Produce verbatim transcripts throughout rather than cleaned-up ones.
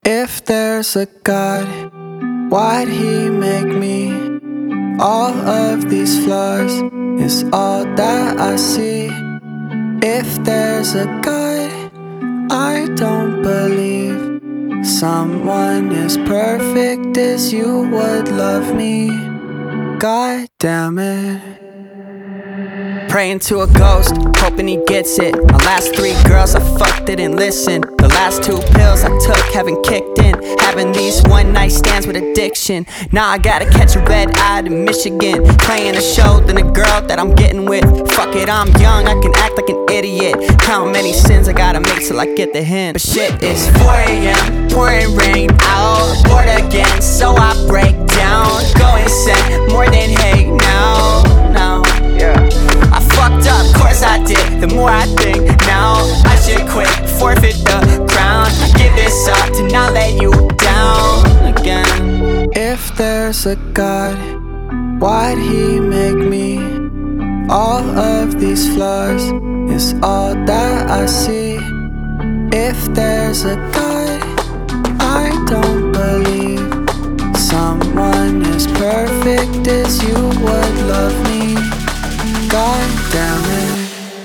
If there's a God, why'd he make me? All of these flaws is all that I see. If there's a God, I don't believe someone as perfect as you would love me. God damn it. Praying to a ghost, hoping he gets it. My last three girls I fucked didn't listen. The last two pills I took haven't kicked in. Having these one night stands with addiction. Now I gotta catch a red eye to Michigan. Playing a show than a girl that I'm getting with. Fuck it, I'm young, I can act like an idiot. How many sins I gotta make till I get the hint? But shit, it's four a m, pouring rain out. Bored again, so I break down. Go insane, more than hate now. Now, yeah. I fucked up, course I did. The more I think, now I should quit, forfeit the crown. Give this up to not let you down again. If there's a God, why'd he make me? All of these flaws is all that I see. If there's a God, I don't believe someone as perfect as you would love me. God damn it.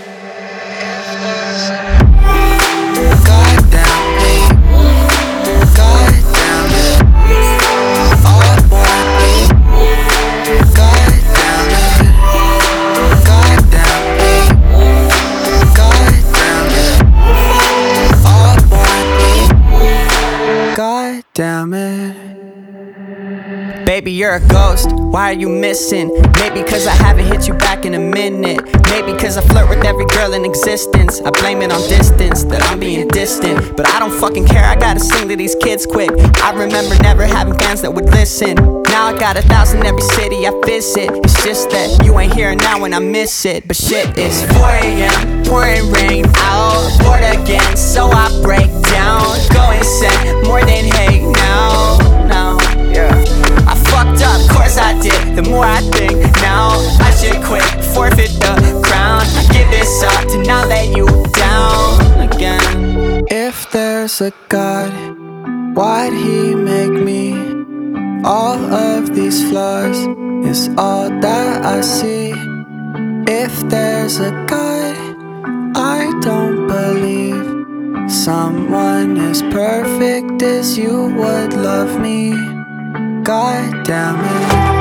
God damn it. God damn it. All want me. God damn it. God damn it. God damn it. All want me. God damn it. Baby, you're a ghost, why are you missing? Maybe cause I haven't hit you back in a minute. Maybe cause I flirt with every girl in existence. I blame it on distance, that I'm being distant. But I don't fucking care, I gotta sing to these kids quick. I remember never having fans that would listen. Now I got a thousand every city I visit. It's just that you ain't here now when I miss it. But shit, it's four a m, pouring rain out. Bored again, so I break down. Go insane, more than hate now. Now, yeah. I fucked up, course I did. The more I think, now I should quit, forfeit the crown. Give this up to not let you down again. If there's a God, why'd he make me? All of these flaws is all that I see. If there's a God, I don't believe someone as perfect as you would love me. God damn it.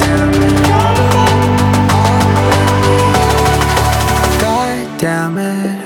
God damn it.